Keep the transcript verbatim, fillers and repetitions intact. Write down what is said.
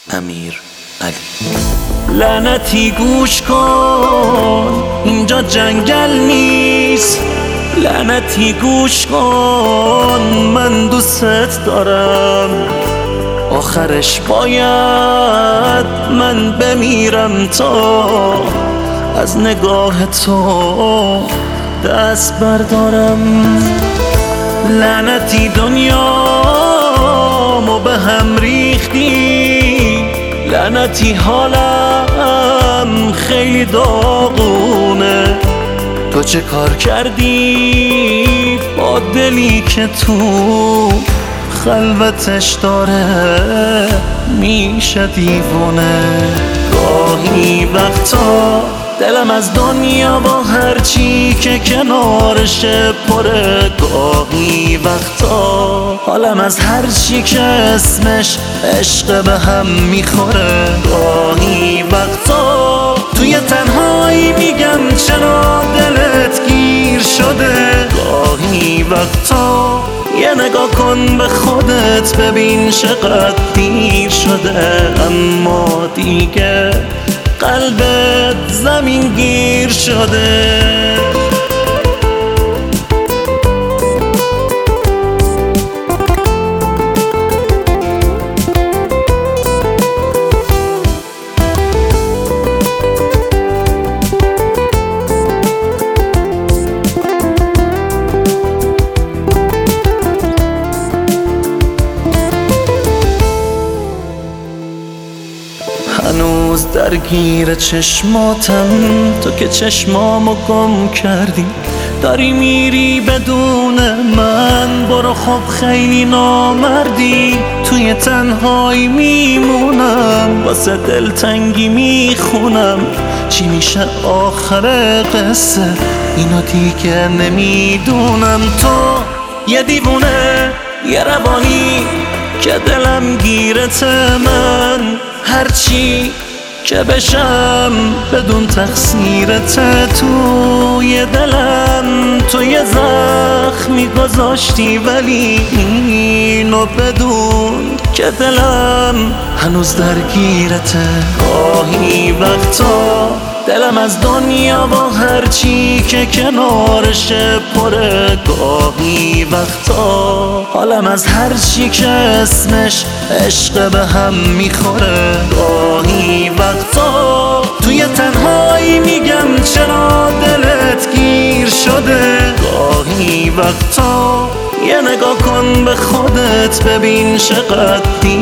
امیر علی. لعنتی گوش کن، اینجا جنگل نیست. لعنتی گوش کن، من دوست دارم. آخرش باید من بمیرم تا از نگاه تو دست بردارم. لعنتی دنیامو به هم ریختی، لعنتی حالم خیلی داغونه. تو چه کار کردی با دلی که تو خلوتش داره میشه دیوونه؟ گاهی وقتا دلم از دنیا با هرچی که کنارشه پره. گاهی وقتا حالم از هرچی که اسمش عشق به هم میخوره. گاهی وقتا توی تنهایی میگم چرا دلت گیر شده. گاهی وقتا یه نگاه کن به خودت ببین چقدر دیر شده. اما دیگه قلبت زمین گیر شده. هنوز درگیر چشماتم، تو که چشمامو گم کردی. داری میری بدون من، برو خب خیلی نامردی. توی تنهایی میمونم، واسه دلتنگی میخونم. چی میشه آخر قصه اینو دیگه نمیدونم. تو یه دیوونه، یه روانی که دلم گیرت. من هرچی که بشم بدون تقصیرت. توی دلم تو یه زخمی گذاشتی، ولی اینو بدون که دلم هنوز درگیرته. گاهی وقتا دلم از دنیا با هرچی که کنارشه پره. گاهی وقتا حالم از هرچی که اسمش عشق به هم میخوره. گاهی وقتا توی تنهایی میگم چرا دلت گیر شده. گاهی وقتا یه نگاه کن به خودت ببین چقدر